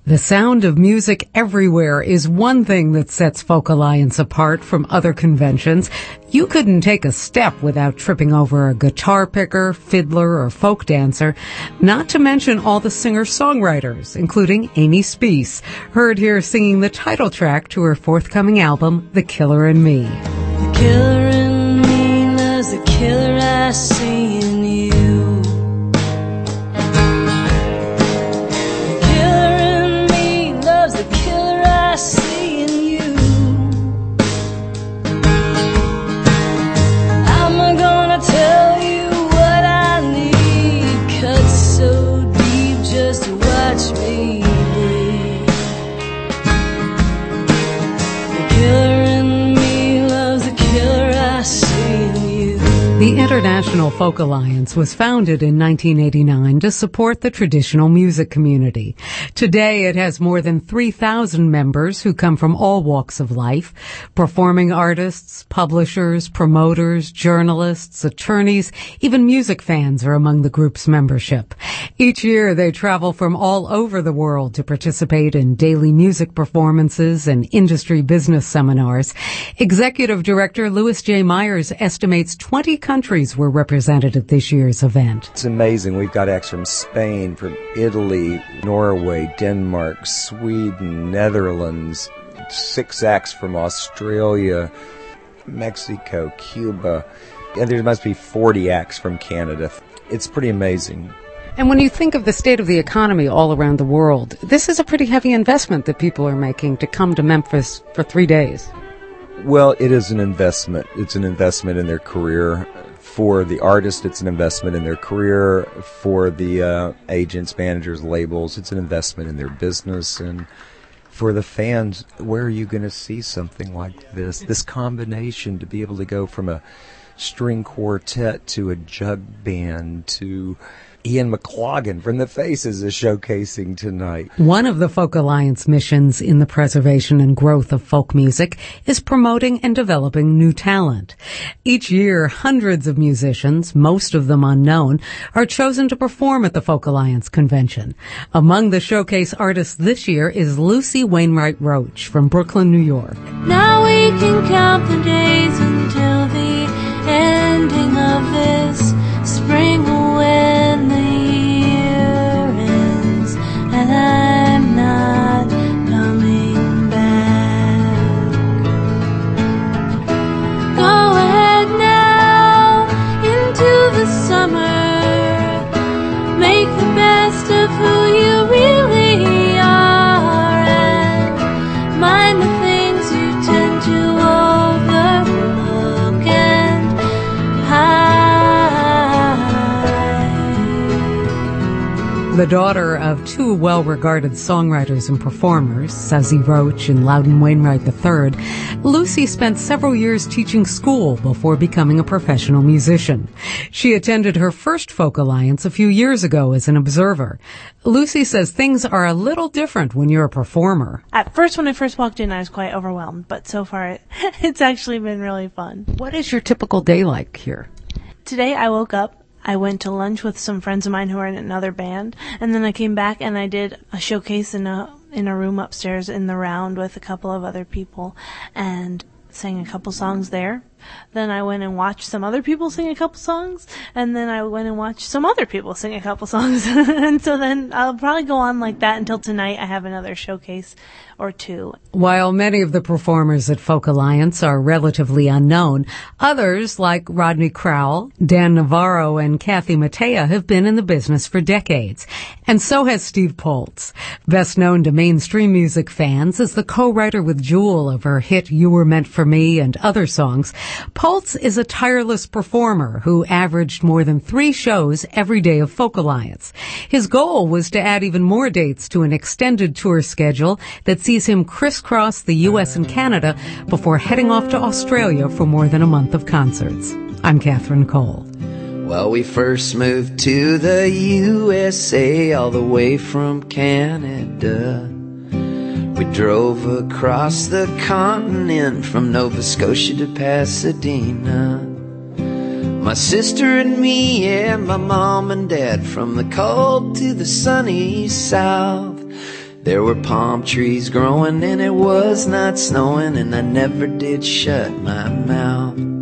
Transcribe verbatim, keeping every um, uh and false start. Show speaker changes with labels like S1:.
S1: The sound of music everywhere is one thing that sets Folk Alliance apart from other conventions. You couldn't take a step without tripping over a guitar picker, fiddler, or folk dancer, not to mention all the singer-songwriters, including Amy Speace, heard here singing the title track to her forthcoming album, The Killer in Me.
S2: The killer in me loves the killer I see in you. I see in you. I'm gonna tell you what I need, cut so deep just to watch me bleed. The killer in me loves the killer I see in you.
S1: The International Folk Alliance was founded in nineteen eighty-nine to support the traditional music community. Today it has more than three thousand members who come from all walks of life. Performing artists, publishers, promoters, journalists, attorneys, even music fans are among the group's membership. Each year they travel from all over the world to participate in daily music performances and industry business seminars. Executive Director Louis J. Myers estimates twenty countries were represented at this year's event.
S3: It's amazing. We've got acts from Spain, from Italy, Norway, Denmark, Sweden, Netherlands, six acts from Australia, Mexico, Cuba, and there must be forty acts from Canada. It's pretty amazing.
S1: And when you think of the state of the economy all around the world, this is a pretty heavy investment that people are making to come to Memphis for three days.
S3: Well, it is an investment. It's an investment in their career. For the artist, it's an investment in their career. For the uh, agents, managers, labels, it's an investment in their business. And for the fans, where are you going to see something like this? This combination, to be able to go from a string quartet to a jug band to Ian McLagan from The Faces is showcasing tonight.
S1: One of the Folk Alliance missions in the preservation and growth of folk music is promoting and developing new talent. Each year, hundreds of musicians, most of them unknown, are chosen to perform at the Folk Alliance convention. Among the showcase artists this year is Lucy Wainwright Roach from Brooklyn, New York.
S2: Now we can count the days until the ending of this spring when the year ends and I'm not coming back. Go ahead now into the summer, make the best of who you really are and mind the things you tend to overlook and hide.
S1: The daughter of two well-regarded songwriters and performers, Sazie Roach and Loudon Wainwright the third, Lucy spent several years teaching school before becoming a professional musician. She attended her first Folk Alliance a few years ago as an observer. Lucy says things are a little different when you're a performer.
S4: At first, when I first walked in, I was quite overwhelmed, but so far it, it's actually been really fun.
S1: What is your typical day like here?
S4: Today I woke up, I went to lunch with some friends of mine who are in another band, and then I came back and I did a showcase in a in a room upstairs in the round with a couple of other people and sang a couple songs there. Then I went and watched some other people sing a couple songs, and then I went and watched some other people sing a couple songs. And so then I'll probably go on like that until tonight I have another showcase or two.
S1: While many of the performers at Folk Alliance are relatively unknown, others like Rodney Crowell, Dan Navarro, and Kathy Mattea have been in the business for decades. And so has Steve Poltz. Best known to mainstream music fans as the co-writer with Jewel of her hit You Were Meant for Me and other songs, Poltz is a tireless performer who averaged more than three shows every day of Folk Alliance. His goal was to add even more dates to an extended tour schedule that sees him crisscross the U S and Canada before heading off to Australia for more than a month of concerts. I'm Catherine Cole.
S5: Well, we first moved to the U S A all the way from Canada. We drove across the continent from Nova Scotia to Pasadena. My sister and me and my mom and dad from the cold to the sunny south. There were palm trees growing and it was not snowing, and I never did shut my mouth.